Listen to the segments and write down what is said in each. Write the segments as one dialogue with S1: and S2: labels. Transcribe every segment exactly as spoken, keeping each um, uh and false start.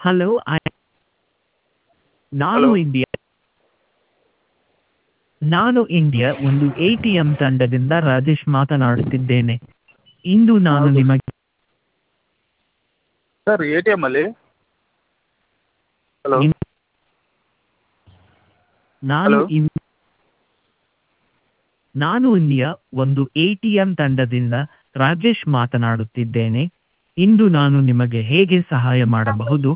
S1: Hello I ನಾನು
S2: hello
S1: India ನಾನು India ಒಂದು ಎ ಟಿ ಎಂ ತಂಡದಿಂದ ರಾಜೇಶ್ ಮಾತನಾಡುತ್ತಿದ್ದೇನೆ. ಇಂದು ನಾನು
S2: ಹೌದು
S1: ನಿಮಗೆ
S2: ಸರ್ ಎ ಟಿ ಎಮ್ಮಲ್ಲಿ ಹಲೋ
S1: ಇನ್- ನಾನು
S2: ಹಲೋ
S1: ಇನ್ ನಾನು ಇಂಡಿಯಾ ಒಂದು ಎ ಟಿ ಎಂ ತಂಡದಿಂದ ರಾಜೇಶ್ ಮಾತನಾಡುತ್ತಿದ್ದೇನೆ. ಇಂದು ನಾನು ನಿಮಗೆ ಹೇಗೆ ಸಹಾಯ ಮಾಡಬಹುದು?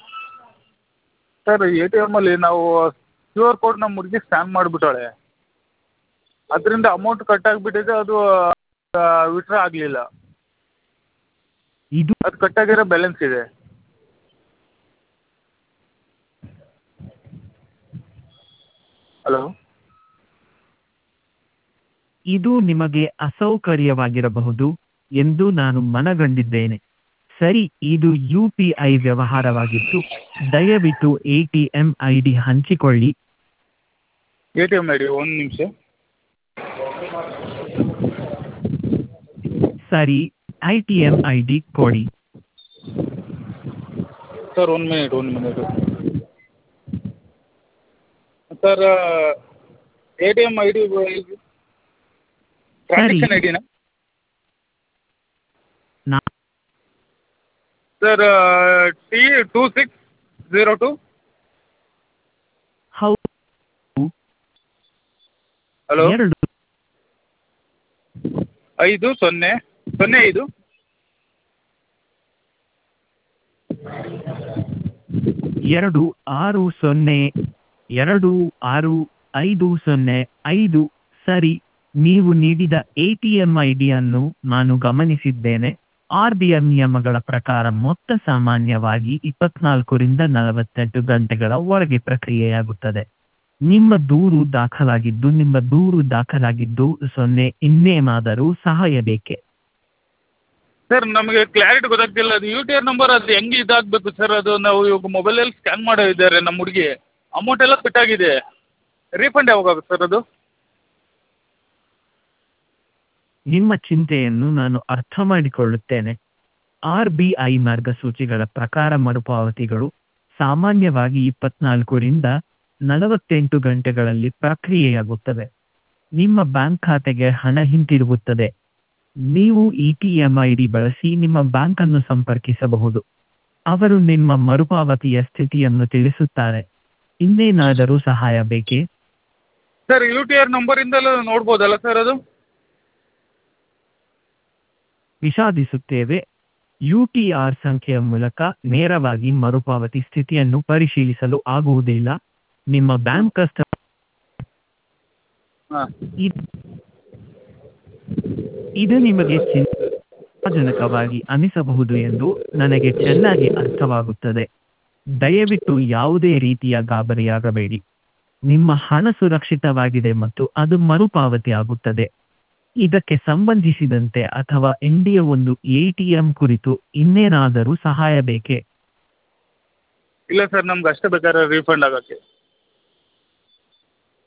S2: ಸರ್ ಎ ಟಿ ಎಮ್ಮಲ್ಲಿ ನಾವು ಕ್ಯೂ ಆರ್ ಕೋಡ್ ನಮ್ಮ ಹುಡುಗಿ ಸ್ಕ್ಯಾನ್ ಮಾಡಿಬಿಟ್ಟಾಳೆ. ಅದರಿಂದ ಅಮೌಂಟ್ ಕಟ್ ಆಗಿಬಿಟ್ಟಿದೆ. ಅದು ವಿತ್ಡ್ರಾ ಆಗಲಿಲ್ಲ.
S1: ಇದು
S2: ಅದು ಕಟ್ಟಾಗಿರೋ ಬ್ಯಾಲೆನ್ಸ್ ಇದೆ. ಹಲೋ
S1: ಇದು ನಿಮಗೆ ಅಸೌಕರ್ಯವಾಗಿರಬಹುದು ಎಂದು ನಾನು ಮನಗಂಡಿದ್ದೇನೆ. ಸರಿ, ಇದು ಯು ಪಿ ಐ ವ್ಯವಹಾರವಾಗಿತ್ತು. ದಯವಿಟ್ಟು A T M I D ಹಂಚಿಕೊಳ್ಳಿ.
S2: A T M I D ಒಂದು ನಿಮಿಷ.
S1: ಸರಿ, I T M I D ಕೊಡಿ.
S2: ಸರ್ ಒಂದು ಮಿನಿಟ್ ಒಂದು minute sir A T M I D
S1: ಸರಿ,
S2: ಟ್ರಾನ್ಸಾಕ್ಷನ್ ಐ ಡಿನಾ
S1: ನಾ
S2: sir T two six zero two
S1: ಹೌದು,
S2: ಹಲೋ
S1: ಎರಡು
S2: ಐದು ಸೊನ್ನೆ ಸೊನ್ನೆ ಐದು
S1: ಎರಡು ಆರು ಸೊನ್ನೆ ಎರಡು ಆರು ಐದು ಸೊನ್ನೆ ಐದು. ಸರಿ, ನೀವು ನೀಡಿದ ಎ ಟಿ ಎಂ ಐ ಡಿಯನ್ನು ನಾನು ಗಮನಿಸಿದ್ದೇನೆ. ಆರ್ ಬಿ ಐ ನಿಯಮಗಳ ಪ್ರಕಾರ ಮೊತ್ತ ಸಾಮಾನ್ಯವಾಗಿ ಇಪ್ಪತ್ನಾಲ್ಕರಿಂದ ನಲವತ್ತೆಂಟು ಗಂಟೆಗಳ ಒಳಗೆ ಪ್ರಕ್ರಿಯೆಯಾಗುತ್ತದೆ. ನಿಮ್ಮ ದೂರು ದಾಖಲಾಗಿದ್ದು ನಿಮ್ಮ ದೂರು ದಾಖಲಾಗಿದ್ದು ಸೊನ್ನೆ. ಇನ್ನೇನಾದರೂ ಸಹಾಯ ಬೇಕೇ?
S2: ಸರ್ ನಮಗೆ ಕ್ಲಾರಿಟಿ ಗೊತ್ತಾಗ್ತಿಲ್ಲ. ಅದು ಯು ಟಿ ಆರ್ ನಂಬರ್ ಅದು ಹೆಂಗೆ ಇದಾಗಬೇಕು ಸರ್? ಅದು ನಾವು ಇವಾಗ ಮೊಬೈಲಲ್ಲಿ ಸ್ಕ್ಯಾನ್ ಮಾಡಿದ್ದಾರೆ ನಮ್ಮ ಹುಡುಗಿ. ಅಮೌಂಟ್ ಎಲ್ಲ ಕಟ್ಟಾಗಿದೆ. ರೀಫಂಡ್ ಯಾವಾಗ ಆಗುತ್ತೆ ಸರ್ ಅದು?
S1: ನಿಮ್ಮ ಚಿಂತೆಯನ್ನು ನಾನು ಅರ್ಥ ಮಾಡಿಕೊಳ್ಳುತ್ತೇನೆ. ಆರ್ ಬಿ ಐ ಮಾರ್ಗಸೂಚಿಗಳ ಪ್ರಕಾರ ಮರುಪಾವತಿಗಳು ಸಾಮಾನ್ಯವಾಗಿ ಇಪ್ಪತ್ನಾಲ್ಕರಿಂದ ನಲವತ್ತೆಂಟು ಗಂಟೆಗಳಲ್ಲಿ ಪ್ರಕ್ರಿಯೆಯಾಗುತ್ತವೆ. ನಿಮ್ಮ ಬ್ಯಾಂಕ್ ಖಾತೆಗೆ ಹಣ ಹಿಂತಿರುಗುತ್ತದೆ. ನೀವು E T M I D ಬಳಸಿ ನಿಮ್ಮ ಬ್ಯಾಂಕನ್ನು ಸಂಪರ್ಕಿಸಬಹುದು. ಅವರು ನಿಮ್ಮ ಮರುಪಾವತಿಯ ಸ್ಥಿತಿಯನ್ನು ತಿಳಿಸುತ್ತಾರೆ. ಇನ್ನೇನಾದರೂ ಸಹಾಯ ಬೇಕೇ?
S2: ಸರ್ ಯು ಟಿ ಆರ್ ನಂಬರಿಂದಲೂ ನೋಡ್ಬೋದಲ್ಲ ಸರ್ ಅದು?
S1: ವಿಷಾದಿಸುತ್ತೇವೆ, ಯು ಟಿ ಆರ್ ಸಂಖ್ಯೆಯ ಮೂಲಕ ನೇರವಾಗಿ ಮರುಪಾವತಿ ಸ್ಥಿತಿಯನ್ನು ಪರಿಶೀಲಿಸಲು ಆಗುವುದಿಲ್ಲ. ನಿಮ್ಮ ಬ್ಯಾಂಕ್ ಕಸ್ಟಮರ್
S2: ಹಾಂ
S1: ಇದು ನಿಮಗೆ ಚಿಂತಾಜನಕವಾಗಿ ಅನಿಸಬಹುದು ಎಂದು ನನಗೆ ಚೆನ್ನಾಗಿ ಅರ್ಥವಾಗುತ್ತದೆ. ದಯವಿಟ್ಟು ಯಾವುದೇ ರೀತಿಯ ಗಾಬರಿಯಾಗಬೇಡಿ. ನಿಮ್ಮ ಹಣ ಸುರಕ್ಷಿತವಾಗಿದೆ ಮತ್ತು ಅದು ಮರುಪಾವತಿ ಆಗುತ್ತದೆ. ಇದಕ್ಕೆ ಸಂಬಂಧಿಸಿದಂತೆ ಅಥವಾ ಇಂಡಿಯಾ ಒಂದು ಎ ಟಿ ಎಂ ಕುರಿತು ಇನ್ನೇನಾದರೂ ಸಹಾಯ ಬೇಕೇ?
S2: ಇಲ್ಲ ಸರ್, ನಮ್ಗೆ ಅಷ್ಟೇ ಬೇಕಾದ್ರೆ ರೀಫಂಡ್ ಆಗೋಕ್ಕೆ.